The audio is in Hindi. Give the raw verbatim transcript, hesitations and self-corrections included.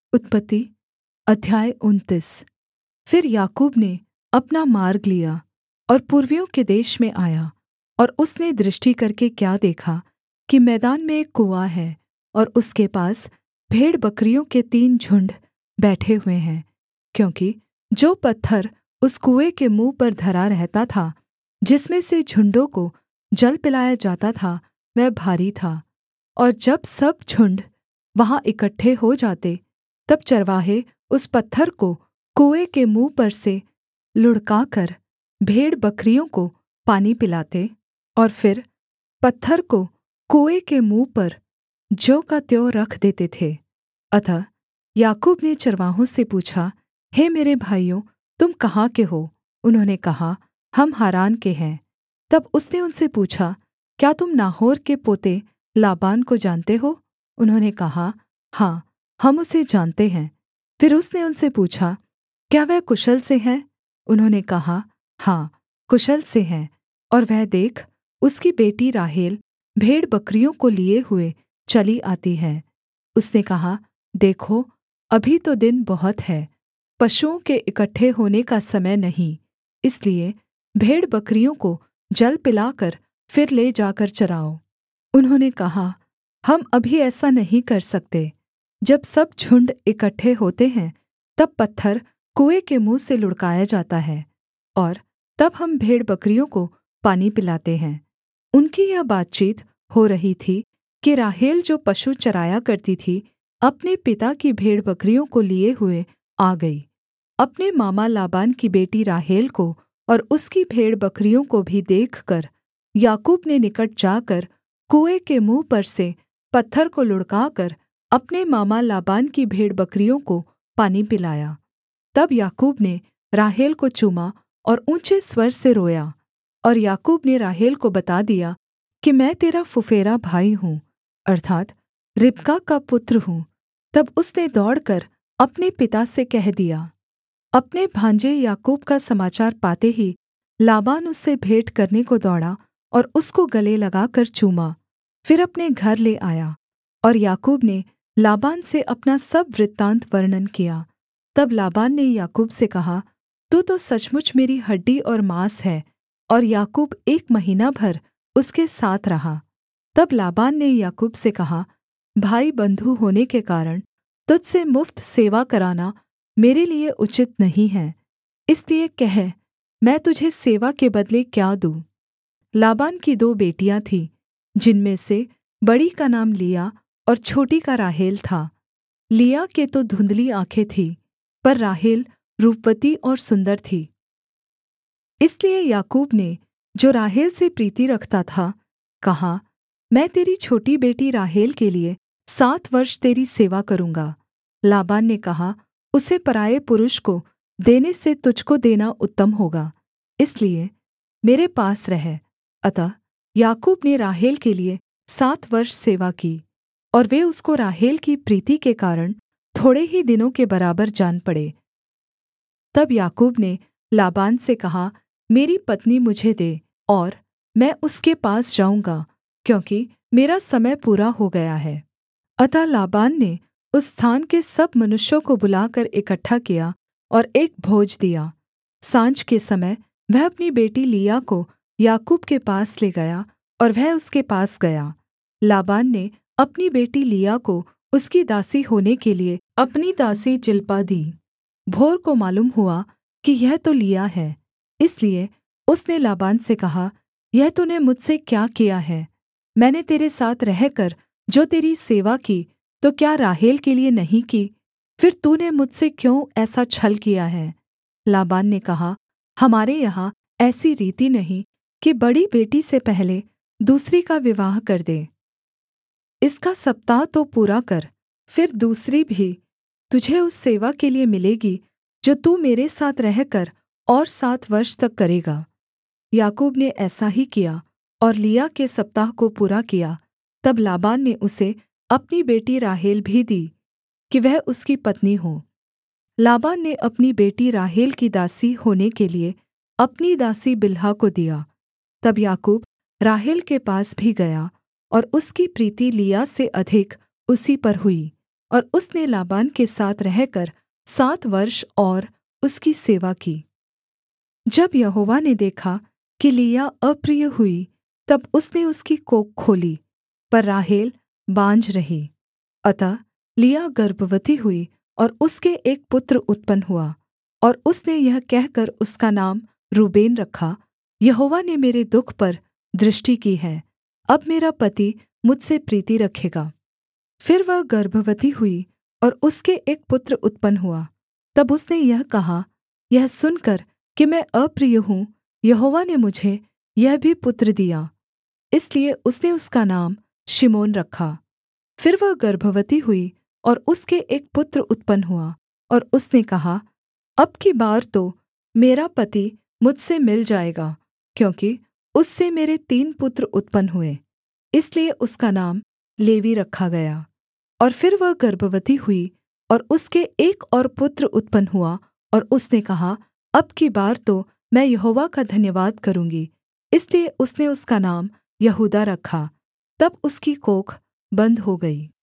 उत्पत्ति अध्याय उनतीस। फिर याकूब ने अपना मार्ग लिया और पूर्वियों के देश में आया, और उसने दृष्टि करके क्या देखा कि मैदान में एक कुआँ है, और उसके पास भेड़बकरियों के तीन झुण्ड बैठे हुए हैं, क्योंकि जो पत्थर उस कुएँ के मुँह पर धरा रहता था, जिसमें से झुण्डों को जल पिलाया जाता था, वह भारी था। और जब सब झुण्ड वहाँ इकट्ठे हो जाते, तब चरवाहे उस पत्थर को कुएँ के मुँह पर से लुढ़काकर भेड़बकरियों को पानी पिलाते, और फिर पत्थर को कुएँ के मुँह पर ज्यों का त्यों रख देते थे। अतः याकूब ने चरवाहों से पूछा, हे मेरे भाइयों, तुम कहाँ के हो? उन्होंने कहा, हम हारान के हैं। तब उसने उनसे पूछा, क्या तुम नाहोर के पोते लाबान को जानते हो? उन्होंने कहा, हाँ, हम उसे जानते हैं। फिर उसने उनसे पूछा, क्या वह कुशल से है? उन्होंने कहा, हाँ, कुशल से है। और वह देख, उसकी बेटी राहेल भेड़बकरियों को लिए हुए चली आती है। उसने कहा, देखो, अभी तो दिन बहुत है, पशुओं के इकट्ठे होने का समय नहीं, इसलिए भेड़बकरियों को जल पिलाकर फिर ले जाकर चराओ। उन्होंने कहा, हम अभी ऐसा नहीं कर सकते। जब सब झुण्ड इकट्ठे होते हैं, तब पत्थर कुएँ के मुँह से लुढ़काया जाता है, और तब हम भेड़बकरियों को पानी पिलाते हैं। उनकी यह बातचीत हो रही थी कि राहेल जो पशु चराया करती थी, अपने पिता की भेड़बकरियों को लिए हुए आ गई। अपने मामा लाबान की बेटी राहेल को और उसकी भेड़बकरियों को भी देखकर याकूब ने निकट जाकर कुएँ के मुँह पर से पत्थर को लुढ़काकर अपने मामा लाबान की भेड़बकरियों को पानी पिलाया। तब याकूब ने राहेल को चूमा और ऊँचे स्वर से रोया। और याकूब ने राहेल को बता दिया कि मैं तेरा फुफेरा भाई हूँ, अर्थात् रिबका का पुत्र हूँ। तब उसने दौड़कर अपने पिता से कह दिया। अपने भांजे याकूब का समाचार पाते ही लाबान उससे भेंट करने को दौड़ा और उसको गले लगाकर चूमा, फिर अपने घर ले आया। और याकूब ने लाबान से अपना सब वृत्तान्त वर्णन किया। तब लाबान ने याकूब से कहा, तू तो सचमुच मेरी हड्डी और माँस है। और याकूब एक महीना भर उसके साथ रहा। तब लाबान ने याकूब से कहा, भाई बंधु होने के कारण तुझ से मुफ्त सेवा कराना मेरे लिए उचित नहीं है, इसलिए कह, मैं तुझे सेवा के बदले क्या दूँ? लाबान की दो बेटियाँ थीं, जिनमें से बड़ी का नाम लिआ और छोटी का राहेल था। लिआ के तो धुंधली आँखें थीं, पर राहेल रूपवती और सुन्दर थी। इसलिए याकूब ने, जो राहेल से प्रीति रखता था, कहा, मैं तेरी छोटी बेटी राहेल के लिये सात वर्ष तेरी सेवा करूँगा। लाबान ने कहा, उसे पराए पुरुष को देने से तुझको देना उत्तम होगा, इसलिए मेरे पास रह। अतः याकूब ने राहेल के लिये सात वर्ष सेवा की, और वे उसको राहेल की प्रीति के कारण थोड़े ही दिनों के बराबर जान पड़े। तब याकूब ने लाबान से कहा, मेरी पत्नी मुझे दे, और मैं उसके पास जाऊँगा, क्योंकि मेरा समय पूरा हो गया है। अतः लाबान ने उस स्थान के सब मनुष्यों को बुलाकर इकट्ठा किया और एक भोज दिया। साँझ के समय वह अपनी बेटी लिआ को याकूब के पास ले गया, और वह उसके पास गया। लाबान ने अपनी बेटी लिआ को उसकी दासी होने के लिये अपनी दासी जिल्पा दी। भोर को मालूम हुआ कि यह तो लिआ है, इसलिए उसने लाबान से कहा, यह तूने मुझसे क्या किया है? मैंने तेरे साथ रहकर जो तेरी सेवा की, तो क्या राहेल के लिये नहीं की? फिर तूने मुझसे क्यों ऐसा छल किया है? लाबान ने कहा, हमारे यहाँ ऐसी रीति नहीं कि बड़ी बेटी से पहले दूसरी का विवाह कर दे। इसका सप्ताह तो पूरा कर, फिर दूसरी भी तुझे उस सेवा के लिये मिलेगी जो तू मेरे साथ रहकर और सात वर्ष तक करेगा। याकूब ने ऐसा ही किया और लिआ के सप्ताह को पूरा किया। तब लाबान ने उसे अपनी बेटी राहेल भी दी कि वह उसकी पत्नी हो। लाबान ने अपनी बेटी राहेल की दासी होने के लिये अपनी दासी बिल्हा को दिया। तब याकूब राहेल के पास भी गया, और उसकी प्रीति लिआ से अधिक उसी पर हुई। और उसने लाबान के साथ रहकर सात वर्ष और उसकी सेवा की। जब यहोवा ने देखा कि लिआ अप्रिय हुई, तब उसने उसकी कोख खोली, पर राहेल बाँझ रही। अतः लिआ गर्भवती हुई और उसके एक पुत्र उत्पन्न हुआ, और उसने यह कहकर उसका नाम रूबेन रखा, यहोवा ने मेरे दुःख पर दृष्टि की है, अब मेरा पति मुझसे प्रीति रखेगा। फिर वह गर्भवती हुई और उसके एक पुत्र उत्पन्न हुआ। तब उसने यह कहा, यह सुनकर कि मैं अप्रिय हूँ, यहोवा ने मुझे यह भी पुत्र दिया। इसलिए उसने उसका नाम शिमोन रखा। फिर वह गर्भवती हुई और उसके एक पुत्र उत्पन्न हुआ, और उसने कहा, अब की बार तो मेरा पति मुझसे मिल जाएगा, क्योंकि उससे मेरे तीन पुत्र उत्पन्न हुए। इसलिए उसका नाम लेवी रखा गया। और फिर वह गर्भवती हुई और उसके एक और पुत्र उत्पन्न हुआ, और उसने कहा, अब की बार तो मैं यहोवा का धन्यवाद करूँगी। इसलिए उसने उसका नाम यहूदा रखा। तब उसकी कोख बन्द हो गई।